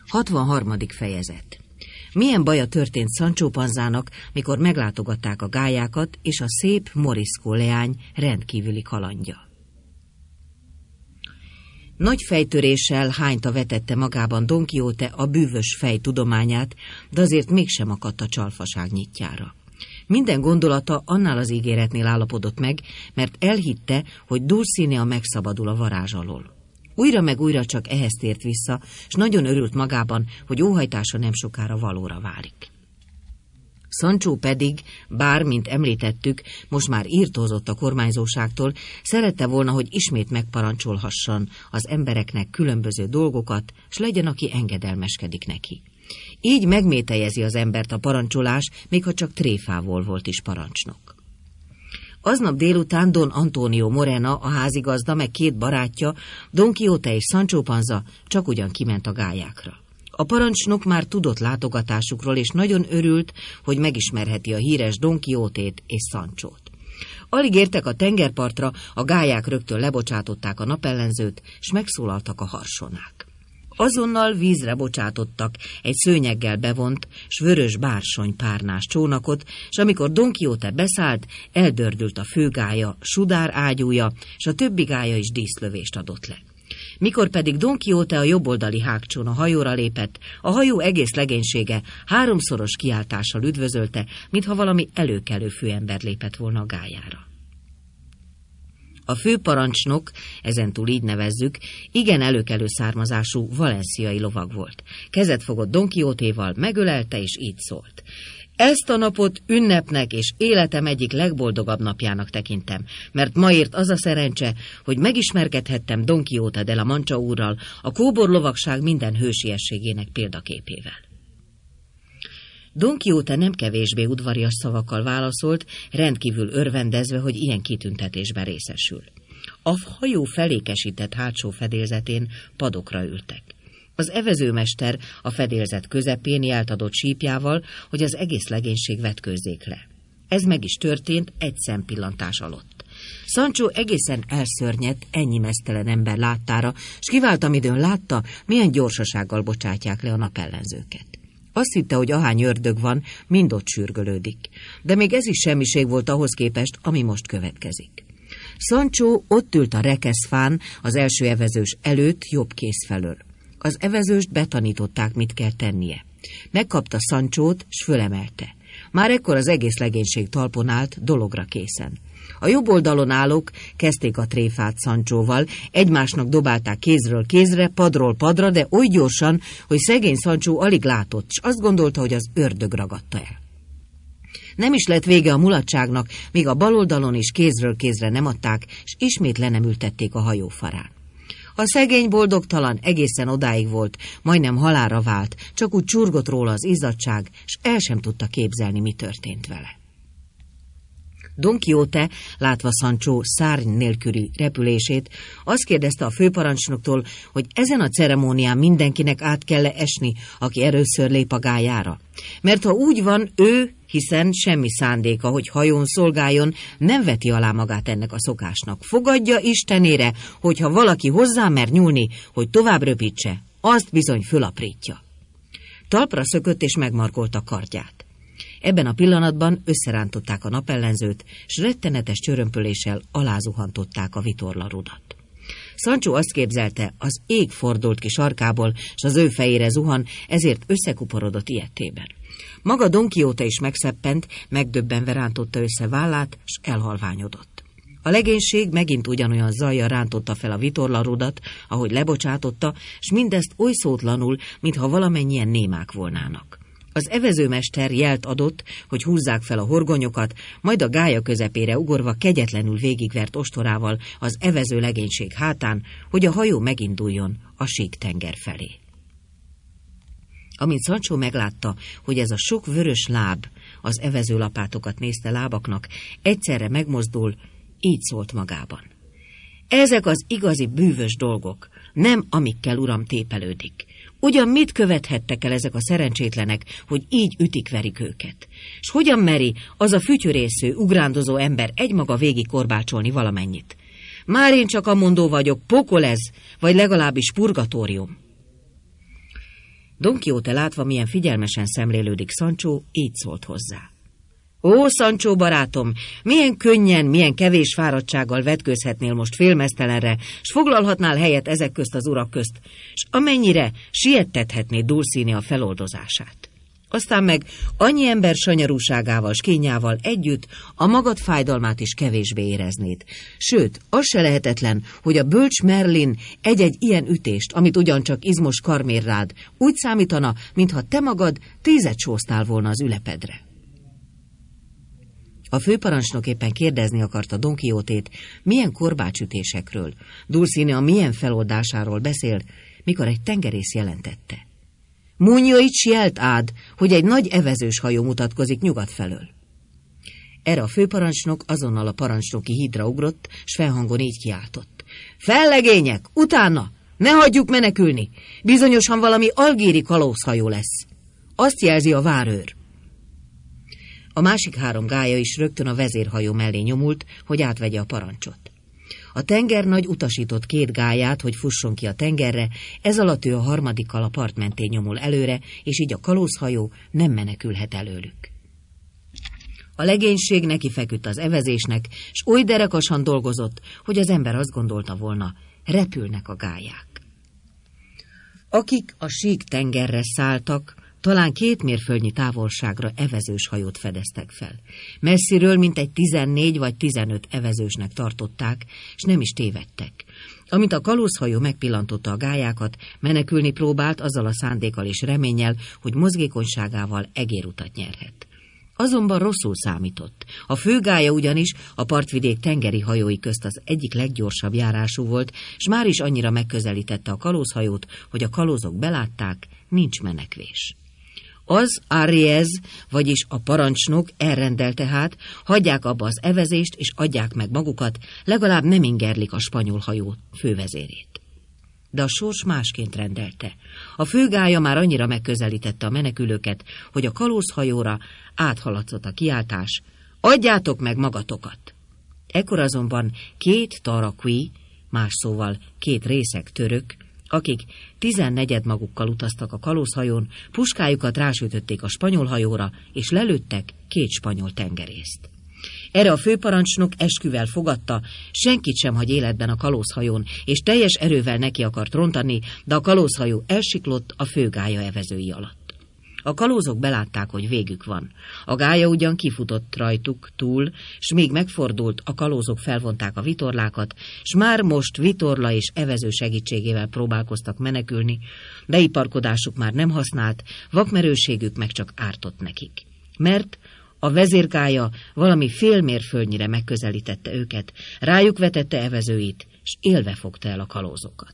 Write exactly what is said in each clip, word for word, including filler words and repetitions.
hatvanharmadik fejezet. Milyen baja történt Sancho Panzának, mikor meglátogatták a gályákat, és a szép Morisco leány rendkívüli kalandja. Nagy fejtöréssel hányta vetette magában Don Quixote a bűvös fej tudományát, de azért mégsem akadt a csalfaság nyitjára. Minden gondolata annál az ígéretnél állapodott meg, mert elhitte, hogy Dulcinea megszabadul a varázs alól. Újra meg újra csak ehhez tért vissza, s nagyon örült magában, hogy óhajtása nem sokára valóra válik. Sancho pedig, bár, mint említettük, most már írtózott a kormányzóságtól, szerette volna, hogy ismét megparancsolhasson az embereknek különböző dolgokat, s legyen, aki engedelmeskedik neki. Így megmételjezi az embert a parancsolás, még ha csak tréfával volt is parancsnok. Aznap délután Don Antonio Morena, a házigazda, meg két barátja, Don Quixote és Sancho Panza csak ugyan kiment a gályákra. A parancsnok már tudott látogatásukról, és nagyon örült, hogy megismerheti a híres Don Quixotét és Sanchót. Alig értek a tengerpartra, a gályák rögtön lebocsátották a napellenzőt, s megszólaltak a harsonák. Azonnal vízre bocsátottak egy szőnyeggel bevont, s vörös bársony párnás csónakot, s amikor Don Quixote beszállt, eldördült a főgálya, sudár ágyúja, s a többi gálya is díszlövést adott le. Mikor pedig Don Quixote a jobboldali hágcsón a hajóra lépett, a hajó egész legénysége háromszoros kiáltással üdvözölte, mintha valami előkelő főember lépett volna a gályára. A főparancsnok, ezentúl így nevezzük, igen előkelő származású valenciai lovag volt. Kezet fogott Don Quixotéval, megölelte és így szólt: ezt a napot ünnepnek és életem egyik legboldogabb napjának tekintem, mert ma ért az a szerencse, hogy megismerkedhettem Don Quixote de la Mancha úrral, a kóborlovagság minden hősiességének példaképével. Don Quixote nem kevésbé udvarias szavakkal válaszolt, rendkívül örvendezve, hogy ilyen kitüntetésben részesül. A hajó felékesített hátsó fedélzetén padokra ültek. Az evezőmester a fedélzet közepén jelt adott sípjával, hogy az egész legénység vetkőzzék le. Ez meg is történt egy szempillantás alatt. Sancho egészen elszörnyedt ennyi meztelen ember láttára, s kiváltam időn látta, milyen gyorsasággal bocsátják le a napellenzőket. Azt hitte, hogy ahány ördög van, mind ott sürgölődik. De még ez is semmiség volt ahhoz képest, ami most következik. Sancho ott ült a rekeszfán az első evezős előtt jobb kéz felől. Az evezőst betanították, mit kell tennie. Megkapta Sanchót, s fölemelte. Már ekkor az egész legénység talpon állt, dologra készen. A jobb oldalon állók kezdték a tréfát Sanchóval, egymásnak dobálták kézről kézre, padról padra, de oly gyorsan, hogy szegény Sancho alig látott, s azt gondolta, hogy az ördög ragadta el. Nem is lett vége a mulatságnak, míg a bal oldalon is kézről kézre nem adták, s ismét le nem ültették a hajó farán. A szegény boldogtalan egészen odáig volt, majdnem halálra vált, csak úgy csurgott róla az izzadság, s el sem tudta képzelni, mi történt vele. Don Quixote, látva Sancho szárny nélküli repülését, azt kérdezte a főparancsnoktól, hogy ezen a ceremónián mindenkinek át kell-e esni, aki először lép a gályára. Mert ha úgy van, ő, hiszen semmi szándéka, hogy hajón szolgáljon, nem veti alá magát ennek a szokásnak. Fogadja Istenére, hogyha valaki hozzá mer nyúlni, hogy tovább röpítse, azt bizony fölaprítja. Talpra szökött és megmarkolta kardját. Ebben a pillanatban összerántották a napellenzőt, s rettenetes csörömpöléssel alázuhantották a vitorlarudat. Sancho azt képzelte, az ég fordult ki sarkából, s az ő fejére zuhan, ezért összekuporodott ilyetében. Maga Don Quixote is megszeppent, megdöbbenve rántotta össze vállát, s elhalványodott. A legénység megint ugyanolyan zajjal rántotta fel a vitorlarudat, ahogy lebocsátotta, s mindezt oly szótlanul, mintha valamennyien némák volnának. Az evezőmester jelt adott, hogy húzzák fel a horgonyokat, majd a gálya közepére ugorva kegyetlenül végigvert ostorával az evező legénység hátán, hogy a hajó meginduljon a sík tenger felé. Amint Sancho meglátta, hogy ez a sok vörös láb az evezőlapátokat nézte lábaknak, egyszerre megmozdul, így szólt magában: ezek az igazi bűvös dolgok, nem amikkel uram tépelődik. Ugyan mit követhettek el ezek a szerencsétlenek, hogy így ütik-verik őket? S hogyan meri az a fütyörésző, ugrándozó ember egymaga végig korbácsolni valamennyit? Már én csak amondó vagyok, pokol ez, vagy legalábbis purgatórium. Don Quixote látva, milyen figyelmesen szemlélődik Sancho, így szólt hozzá. Ó, Sancho barátom, milyen könnyen, milyen kevés fáradtsággal vetkőzhetnél most félmeztelenre, s foglalhatnál helyet ezek közt az urak közt, s amennyire siettethetnéd Dulcinea feloldozását. Aztán meg annyi ember sanyarúságával s kínjával együtt a magad fájdalmát is kevésbé éreznéd. Sőt, az se lehetetlen, hogy a bölcs Merlin egy-egy ilyen ütést, amit ugyancsak izmos karmér rád, úgy számítana, mintha te magad tízet sóztál volna az ülepedre. A főparancsnok éppen kérdezni akarta Don Quixotét, milyen korbácsütésekről, Dulcinea milyen feloldásáról beszél, mikor egy tengerész jelentette. Munyait sielt ád, hogy egy nagy evezős hajó mutatkozik nyugat felől. Erre a főparancsnok azonnal a parancsnoki hídra ugrott, s felhangon így kiáltott. Fellegények, utána! Ne hagyjuk menekülni! Bizonyosan valami algéri kalózhajó lesz. Azt jelzi a várőr. A másik három gálya is rögtön a vezérhajó mellé nyomult, hogy átvegye a parancsot. A tengernagy utasított két gályát, hogy fusson ki a tengerre, ez alatt ő a harmadikkal a part mentén nyomul előre, és így a kalózhajó nem menekülhet előlük. A legénység neki feküdt az evezésnek, s oly derekasan dolgozott, hogy az ember azt gondolta volna, repülnek a gályák. Akik a sík tengerre szálltak, talán két mérföldnyi távolságra evezős hajót fedeztek fel. Messziről mintegy tizennégy vagy tizenöt evezősnek tartották, és nem is tévedtek. Amint a kalózhajó megpillantotta a gályákat, menekülni próbált azzal a szándékkal és reménnyel, hogy mozgékonyságával egérutat nyerhet. Azonban rosszul számított. A főgálya ugyanis a partvidék tengeri hajói közt az egyik leggyorsabb járású volt, s már is annyira megközelítette a kalózhajót, hogy a kalózok belátták, nincs menekvés. Az Arriez, vagyis a parancsnok elrendelte hát, hagyják abba az evezést, és adják meg magukat, legalább nem ingerlik a spanyol hajó fővezérét. De a sors másként rendelte. A főgálya már annyira megközelítette a menekülőket, hogy a kalózhajóra áthaladszott a kiáltás, adjátok meg magatokat! Ekkor azonban két tarakui, más szóval két részeg török, akik tizennegyed magukkal utaztak a kalózhajón, puskájukat rásütötték a spanyol hajóra, és lelőttek két spanyol tengerészt. Erre a főparancsnok esküvel fogadta, senkit sem hagy életben a kalózhajón, és teljes erővel neki akart rontani, de a kalózhajó elsiklott a főgálya evezői alatt. A kalózok belátták, hogy végük van. A gálya ugyan kifutott rajtuk túl, s még megfordult, a kalózok felvonták a vitorlákat, s már most vitorla és evező segítségével próbálkoztak menekülni, beiparkodásuk már nem használt, vakmerőségük meg csak ártott nekik. Mert a vezérgálya valami félmérföldnyire megközelítette őket, rájuk vetette evezőit, s élve fogta el a kalózokat.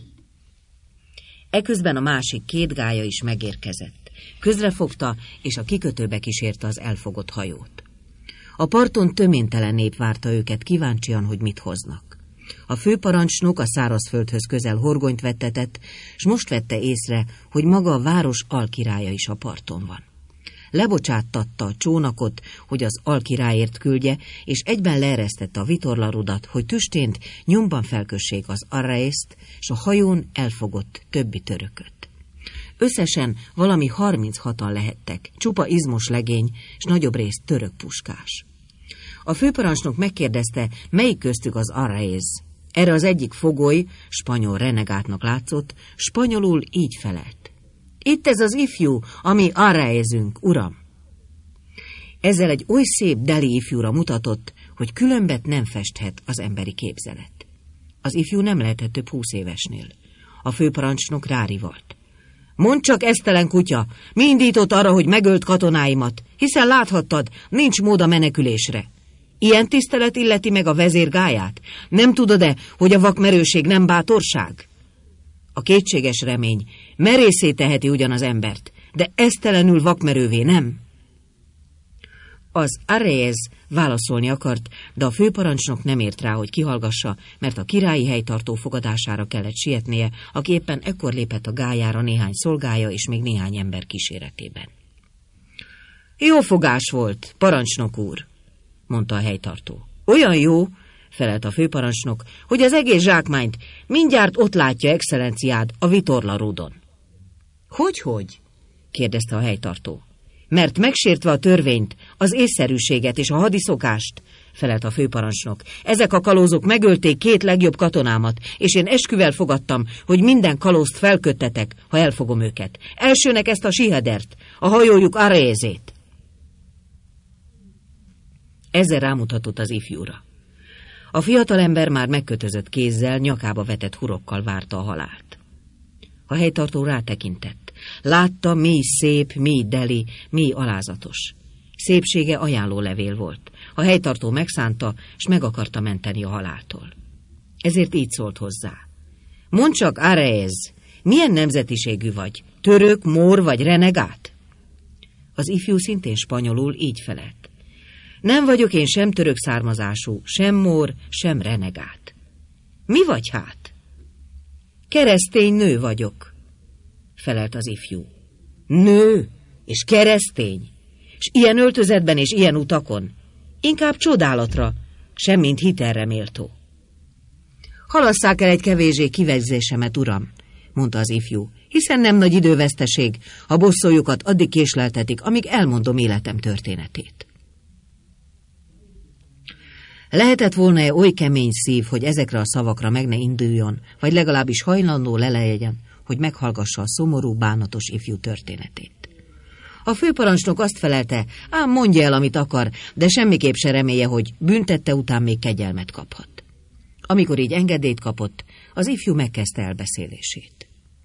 Eközben a másik két gálya is megérkezett. Közrefogta, és a kikötőbe kísérte az elfogott hajót. A parton töménytelen nép várta őket, kíváncsian, hogy mit hoznak. A főparancsnok a szárazföldhöz közel horgonyt vettetett, s most vette észre, hogy maga a város alkirálya is a parton van. Lebocsáttatta a csónakot, hogy az alkirályért küldje, és egyben leeresztette a vitorlarudat, hogy tüstént nyomban felkössék az Arraészt, s a hajón elfogott többi törököt. Összesen valami harminchatan lehettek, csupa izmos legény, s nagyobb részt török puskás. A főparancsnok megkérdezte, melyik köztük az Arraéz. Erre az egyik fogoly, spanyol renegátnak látszott, spanyolul így felelt. Itt ez az ifjú, ami Arraézünk, uram. Ezzel egy oly szép deli ifjúra mutatott, hogy különbet nem festhet az emberi képzelet. Az ifjú nem lehetett több húsz évesnél. A főparancsnok rárivalt. Mondd csak, esztelen kutya, mi indított arra, hogy megölt katonáimat, hiszen láthattad, nincs mód a menekülésre. Ilyen tisztelet illeti meg a vezérgályát? Nem tudod-e, hogy a vakmerőség nem bátorság? A kétséges remény merészé teheti ugyan az embert, de esztelenül vakmerővé nem. Az Arraéz válaszolni akart, de a főparancsnok nem ért rá, hogy kihallgassa, mert a királyi helytartó fogadására kellett sietnie, aki éppen ekkor lépett a gályára néhány szolgája és még néhány ember kíséretében. Jó fogás volt, parancsnok úr, mondta a helytartó. Olyan jó, felelt a főparancsnok, hogy az egész zsákmányt mindjárt ott látja excellenciád a vitorlarúdon. Hogy-hogy? kérdezte a helytartó. Mert megsértve a törvényt, az észszerűséget és a hadiszokást, felelt a főparancsnok. Ezek a kalózok megölték két legjobb katonámat, és én esküvel fogadtam, hogy minden kalózt felköttetek, ha elfogom őket. Elsőnek ezt a Sihedert, a hajójuk Areézét. Ezzel rámutatott az ifjúra. A fiatalember már megkötözött kézzel, nyakába vetett hurokkal várta a halált. A helytartó rátekintett. Látta, mi szép, mi deli, mi alázatos. Szépsége ajánlólevél volt. A helytartó megszánta, s meg akarta menteni a haláltól. Ezért így szólt hozzá. Mondd csak, Areéz, milyen nemzetiségű vagy? Török, mór vagy renegát? Az ifjú szintén spanyolul így felelt. Nem vagyok én sem török származású, sem mór, sem renegát. Mi vagy hát? Keresztény nő vagyok, felelt az ifjú. Nő és keresztény, és ilyen öltözetben és ilyen utakon? Inkább csodálatra, semmint hitelre méltó. Halasszák el egy kevésbé kivezésemet, uram, mondta az ifjú, hiszen nem nagy időveszteség, ha bosszoljukat addig késleltetik, amíg elmondom életem történetét. Lehetett volna-e oly kemény szív, hogy ezekre a szavakra meg ne induljon, vagy legalábbis hajlandó lelejegyen, hogy meghallgassa a szomorú, bánatos ifjú történetét. A főparancsnok azt felelte, ám mondja el, amit akar, de semmiképp se remélje, hogy büntette után még kegyelmet kaphat. Amikor így engedélyt kapott, az ifjú megkezdte elbeszélését.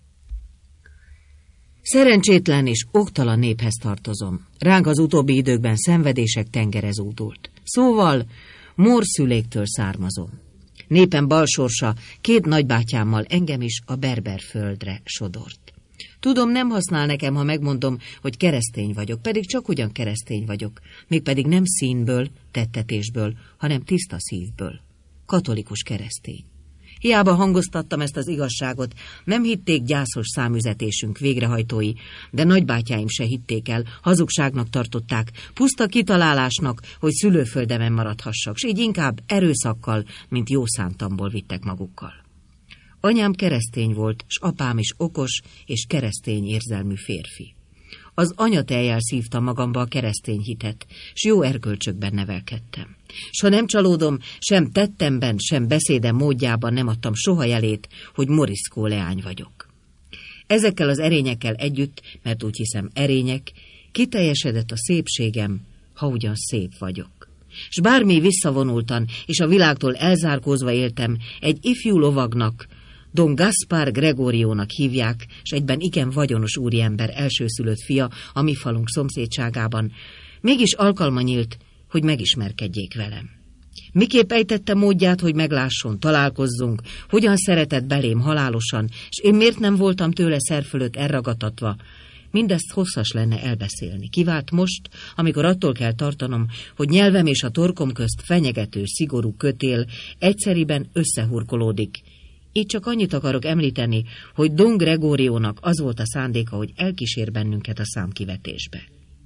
Szerencsétlen és oktalan néphez tartozom. Ránk az utóbbi időkben szenvedések tengere zúdult. Szóval morszüléktől származom. Népem balsorsa két nagybátyámmal engem is a berber földre sodort. Tudom, nem használ nekem, ha megmondom, hogy keresztény vagyok, pedig csak ugyan keresztény vagyok, mégpedig nem színből, tettetésből, hanem tiszta szívből. Katolikus keresztény. Hiába hangoztattam ezt az igazságot, nem hitték gyászos számüzetésünk végrehajtói, de nagybátyáim se hitték el, hazugságnak tartották, puszta kitalálásnak, hogy szülőföldemen maradhassak, s így inkább erőszakkal, mint jó szántamból vittek magukkal. Anyám keresztény volt, s apám is okos és keresztény érzelmű férfi. Az anyatejjel szívtam magamba a keresztény hitet, s jó erkölcsökben nevelkedtem. S ha nem csalódom, sem tettemben, sem beszédem módjában nem adtam soha jelét, hogy moriszkó leány vagyok. Ezekkel az erényekkel együtt, mert úgy hiszem erények, kiteljesedett a szépségem, ha ugyan szép vagyok. S bármi visszavonultan, és a világtól elzárkózva éltem, egy ifjú lovagnak, Don Gaspar Gregoriónak hívják, s egyben igen vagyonos úriember elsőszülött fia a mi falunk szomszédságában, mégis alkalma nyílt, hogy megismerkedjék velem. Miképp ejtette módját, hogy meglásson, találkozzunk, hogyan szeretett belém halálosan, és én miért nem voltam tőle szer fölött elragatatva. Mindezt hosszas lenne elbeszélni. Kivált most, amikor attól kell tartanom, hogy nyelvem és a torkom közt fenyegető, szigorú kötél egyszeriben összehurkolódik. Így csak annyit akarok említeni, hogy Don Gregoriónak az volt a szándéka, hogy elkísér bennünket a számkivetésbe.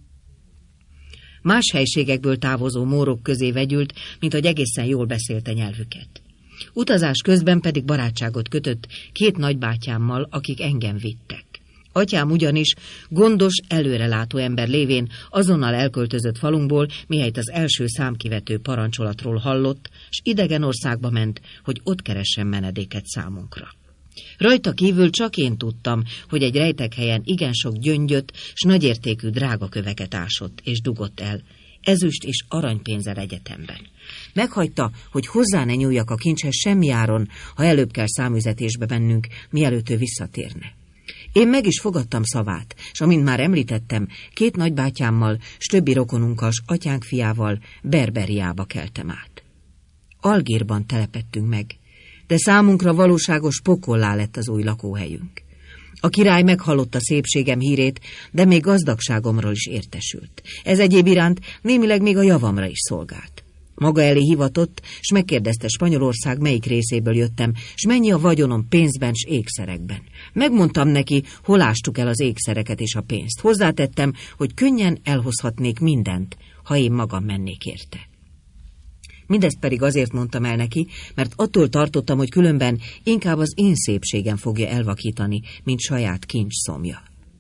Más helységekből távozó mórok közé vegyült, mint hogy egészen jól beszélte nyelvüket. Utazás közben pedig barátságot kötött két nagybátyámmal, akik engem vittek. Atyám ugyanis gondos, előrelátó ember lévén azonnal elköltözött falunkból, mihelyt az első számkivető parancsolatról hallott, s idegen országba ment, hogy ott keressen menedéket számunkra. Rajta kívül csak én tudtam, hogy egy rejtek helyen igen sok gyöngyöt s nagyértékű drágaköveket ásott és dugott el, ezüst és aranypénzzel egyetemben. Meghagyta, hogy hozzá ne nyúljak a kincshez semmi áron, ha előbb kell számüzetésbe mennünk, mielőtt ő visszatérne. Én meg is fogadtam szavát, s amint már említettem, két nagybátyámmal, s többi rokonunkkal, s atyánk fiával Berberiába keltem át. Algírban telepettünk meg, de számunkra valóságos pokollá lett az új lakóhelyünk. A király meghallotta szépségem hírét, de még gazdagságomról is értesült. Ez egyéb iránt némileg még a javamra is szolgált. Maga elé hivatott, s megkérdezte Spanyolország melyik részéből jöttem, s mennyi a vagyonom pénzben s ékszerekben. Megmondtam neki, hol ástuk el az ékszereket és a pénzt. Hozzátettem, hogy könnyen elhozhatnék mindent, ha én magam mennék érte. Mindezt pedig azért mondtam el neki, mert attól tartottam, hogy különben inkább az én szépségem fogja elvakítani, mint saját kincs szomja.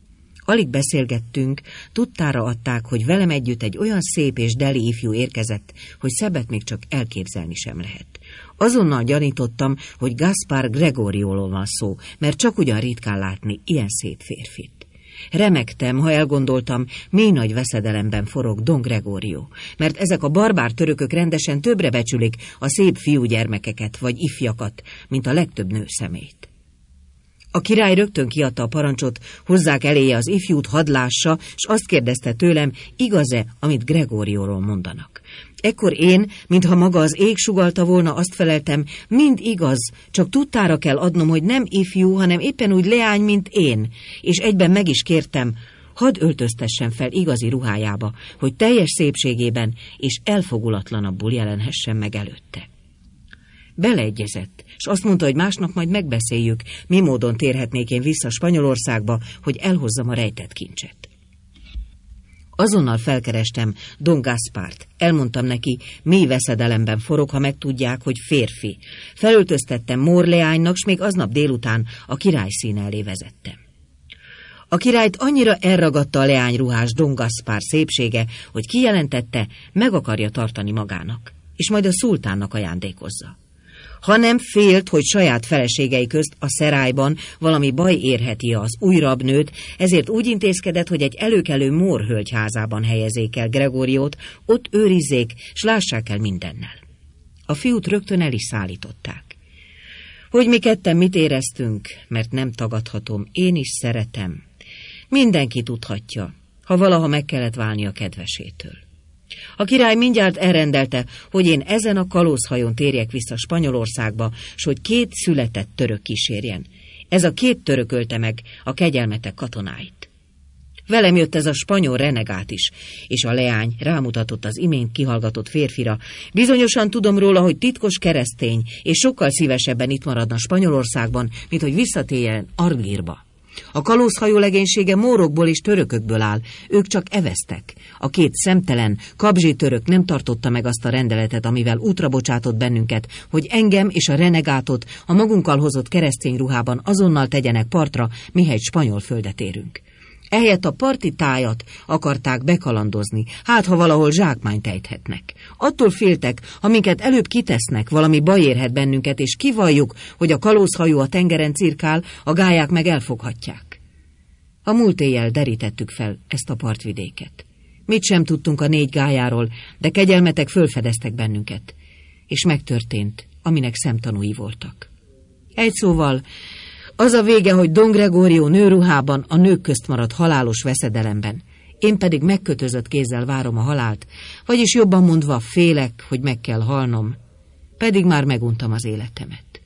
Alig beszélgettünk, tudtára adták, hogy velem együtt egy olyan szép és deli ifjú érkezett, hogy szebbet még csak elképzelni sem lehet. Azonnal gyanítottam, hogy Gaspar Gregorióról van szó, mert csak ugyan ritkán látni ilyen szép férfit. Remegtem, ha elgondoltam, mély nagy veszedelemben forog Don Gregorio, mert ezek a barbár törökök rendesen többre becsülik a szép fiúgyermekeket vagy ifjakat, mint a legtöbb nő szemét. A király rögtön kiadta a parancsot, hozzák eléje az ifjút, hadd lássa, s azt kérdezte tőlem, igaz-e, amit Gregorióról mondanak. Ekkor én, mintha maga az ég sugallta volna, azt feleltem, mind igaz, csak tudtára kell adnom, hogy nem ifjú, hanem éppen úgy leány, mint én, és egyben meg is kértem, hadd öltöztessen fel igazi ruhájába, hogy teljes szépségében és elfogulatlanabbul jelenhessen meg előtte. Beleegyezett, és azt mondta, hogy másnap majd megbeszéljük, mi módon térhetnék én vissza Spanyolországba, hogy elhozzam a rejtett kincset. Azonnal felkerestem Don Gaspart, elmondtam neki, mély veszedelemben forog, ha megtudják, hogy férfi. Felöltöztettem Morleánynak, s még aznap délután a király színe elé vezettem. A királyt annyira elragadta a leányruhás Don Gaspar szépsége, hogy kijelentette, meg akarja tartani magának, és majd a szultánnak ajándékozza. Hanem félt, hogy saját feleségei közt a szerályban valami baj érheti az új rabnőt, ezért úgy intézkedett, hogy egy előkelő mór hölgy házában helyezék el Gregoriót, ott őrizzék, s lássák el mindennel. A fiút rögtön el is szállították. Hogy mi ketten mit éreztünk, mert nem tagadhatom, én is szeretem. Mindenki tudhatja, ha valaha meg kellett válni a kedvesétől. A király mindjárt elrendelte, hogy én ezen a kalózhajón térjek vissza Spanyolországba, s hogy két született török kísérjen. Ez a két török ölte meg a kegyelmetek katonáit. Velem jött ez a spanyol renegát is, és a leány rámutatott az imént kihallgatott férfira. Bizonyosan tudom róla, hogy titkos keresztény, és sokkal szívesebben itt maradna Spanyolországban, mint hogy visszatérjen Argírba. A kalózhajó legénysége mórokból és törökökből áll, ők csak eveztek. A két szemtelen, kabzsi török nem tartotta meg azt a rendeletet, amivel útra bocsátott bennünket, hogy engem és a renegátot a magunkkal hozott keresztény ruhában azonnal tegyenek partra, mihegy spanyol földet érünk. Ehelyett a parti tájat akarták bekalandozni, hát ha valahol zsákmányt ejthetnek. Attól féltek, ha minket előbb kitesznek, valami baj érhet bennünket, és kivalljuk, hogy a kalózhajó a tengeren cirkál, a gályák meg elfoghatják. A múlt éjjel derítettük fel ezt a partvidéket. Mit sem tudtunk a négy gályáról, de kegyelmetek fölfedeztek bennünket, és megtörtént, aminek szemtanúi voltak. Egy szóval, az a vége, hogy Don Gregorio nőruhában a nők közt maradt halálos veszedelemben, én pedig megkötözött kézzel várom a halált, vagyis jobban mondva félek, hogy meg kell halnom, pedig már meguntam az életemet.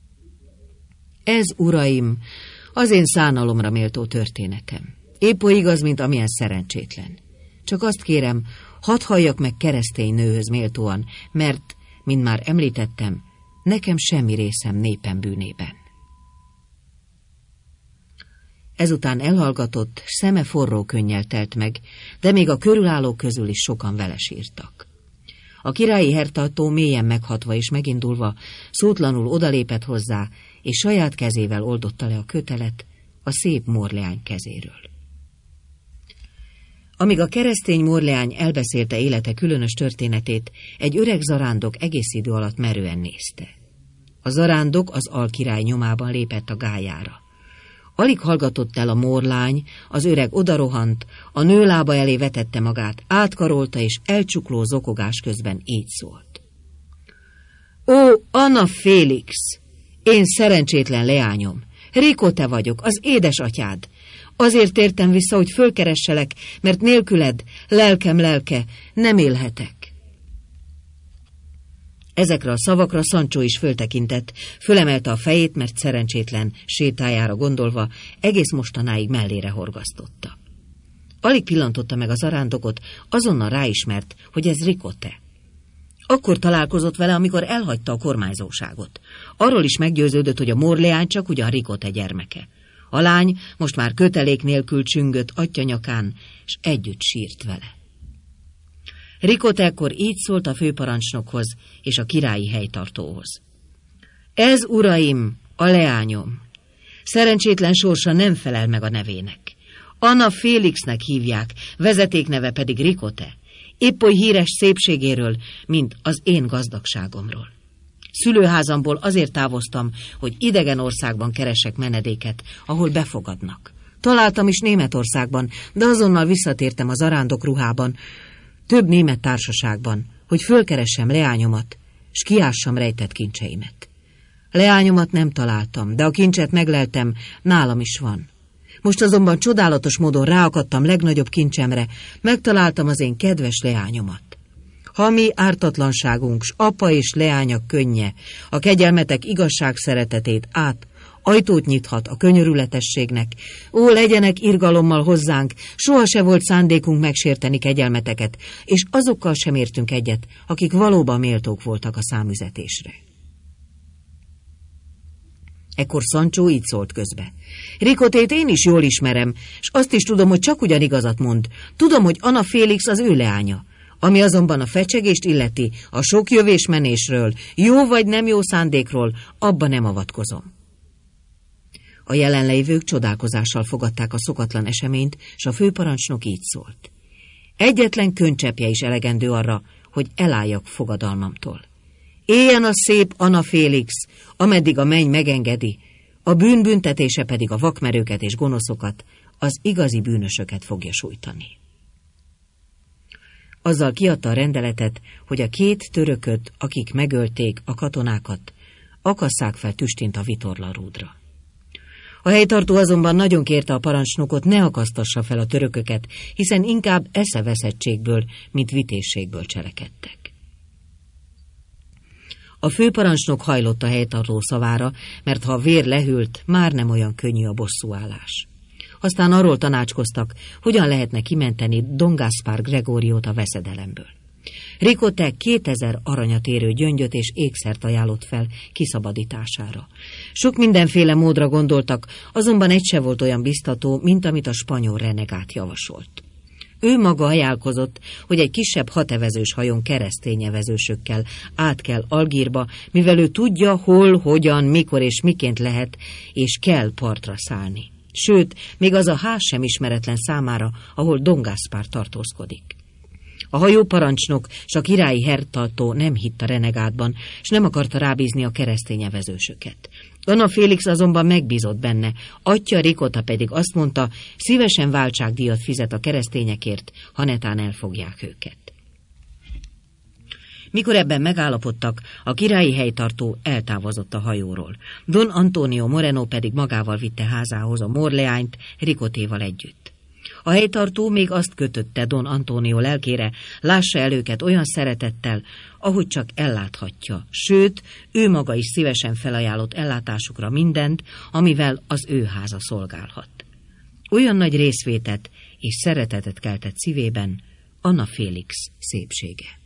Ez, uraim, az én szánalomra méltó történetem. Épp oly igaz, mint amilyen szerencsétlen. Csak azt kérem, hadd halljak meg keresztény nőhöz méltóan, mert, mint már említettem, nekem semmi részem népem bűnében. Ezután elhallgatott, szeme forró könnyel telt meg, de még a körülállók közül is sokan vele sírtak. A királyi hertartó mélyen meghatva és megindulva, szótlanul odalépett hozzá, és saját kezével oldotta le a kötelet a szép Morleány kezéről. Amíg a keresztény Morleány elbeszélte élete különös történetét, egy öreg zarándok egész idő alatt merően nézte. A zarándok az alkirály nyomában lépett a gályára. Alig hallgatott el a morlány, az öreg odarohant, a nő lába elé vetette magát, átkarolta és elcsukló zokogás közben így szólt. Ó, Anna Félix! Én szerencsétlen leányom! Rico, te vagyok, az édesatyád! Azért tértem vissza, hogy fölkeresselek, mert nélküled, lelkem lelke, nem élhetek. Ezekre a szavakra Sancho is föltekintett, fölemelte a fejét, mert szerencsétlen sétájára gondolva egész mostanáig mellére horgasztotta. Alig pillantotta meg a zarándokot, azonnal ráismert, hogy ez Ricote. Akkor találkozott vele, amikor elhagyta a kormányzóságot. Arról is meggyőződött, hogy a Morleány csak ugyan Ricote gyermeke. A lány most már kötelék nélkül csüngött atya nyakán, s együtt sírt vele. Ricote ekkor így szólt a főparancsnokhoz és a királyi helytartóhoz. Ez, uraim, a leányom. Szerencsétlen sorsa nem felel meg a nevének. Anna Félixnek hívják, vezetékneve pedig Ricote. Épp oly híres szépségéről, mint az én gazdagságomról. Szülőházamból azért távoztam, hogy idegen országban keresek menedéket, ahol befogadnak. Találtam is Németországban, de azonnal visszatértem az arándok ruhában, több német társaságban, hogy fölkeressem leányomat, s kiássam rejtett kincseimet. Leányomat nem találtam, de a kincset megleltem, nálam is van. Most azonban csodálatos módon ráakadtam legnagyobb kincsemre, megtaláltam az én kedves leányomat. Ha mi ártatlanságunk, s apa és leányak könnye, a kegyelmetek igazság szeretetét át, ajtót nyithat a könyörületességnek. Ó, legyenek irgalommal hozzánk, soha se volt szándékunk megsérteni kegyelmeteket, és azokkal sem értünk egyet, akik valóban méltók voltak a számüzetésre. Ekkor Sancho így szólt közbe. Ricotét én is jól ismerem, és azt is tudom, hogy csak ugyan igazat mond. Tudom, hogy Anna Félix az ő leánya. Ami azonban a fecsegést illeti, a sok jövésmenésről, jó vagy nem jó szándékról, abba nem avatkozom. A jelenlévők csodálkozással fogadták a szokatlan eseményt, s a főparancsnok így szólt. Egyetlen könycseppje is elegendő arra, hogy elálljak fogadalmamtól. Éljen a szép Anna Félix, ameddig a menny megengedi, a bűn büntetése pedig a vakmerőket és gonoszokat, az igazi bűnösöket fogja sújtani. Azzal kiadta a rendeletet, hogy a két törököt, akik megölték a katonákat, akasszák fel tüstint a vitorlarúdra. A helytartó azonban nagyon kérte a parancsnokot, ne akasztassa fel a törököket, hiszen inkább eszeveszettségből, mint vitézségből cselekedtek. A főparancsnok hajlott a helytartó szavára, mert ha a vér lehűlt, már nem olyan könnyű a bosszúállás. Aztán arról tanácskoztak, hogyan lehetne kimenteni Don Gaspar Gregóriót a veszedelemből. Ricote kétezer aranyat érő gyöngyöt és ékszert ajánlott fel kiszabadítására. Sok mindenféle módra gondoltak, azonban egy se volt olyan biztató, mint amit a spanyol renegát javasolt. Ő maga ajánlkozott, hogy egy kisebb hatevezős hajón keresztény evezősökkel át kell Algírba, mivel ő tudja, hol, hogyan, mikor és miként lehet és kell partra szállni. Sőt, még az a ház sem ismeretlen számára, ahol Don Gaspar tartózkodik. A hajóparancsnok s a királyi hertartó nem hitt a renegátban, s nem akarta rábízni a keresztény evezősöket. Anna Félix azonban megbízott benne, atya Ricote pedig azt mondta, szívesen váltságdíjat fizet a keresztényekért, ha netán elfogják őket. Mikor ebben megállapodtak, a királyi helytartó eltávozott a hajóról. Don Antonio Moreno pedig magával vitte házához a morleányt Ricotéval együtt. A helytartó még azt kötötte Don Antonio lelkére, lássa el őket olyan szeretettel, ahogy csak elláthatja, sőt, ő maga is szívesen felajánlott ellátásukra mindent, amivel az ő háza szolgálhat. Olyan nagy részvétet és szeretetet keltett szívében Anna Félix szépsége.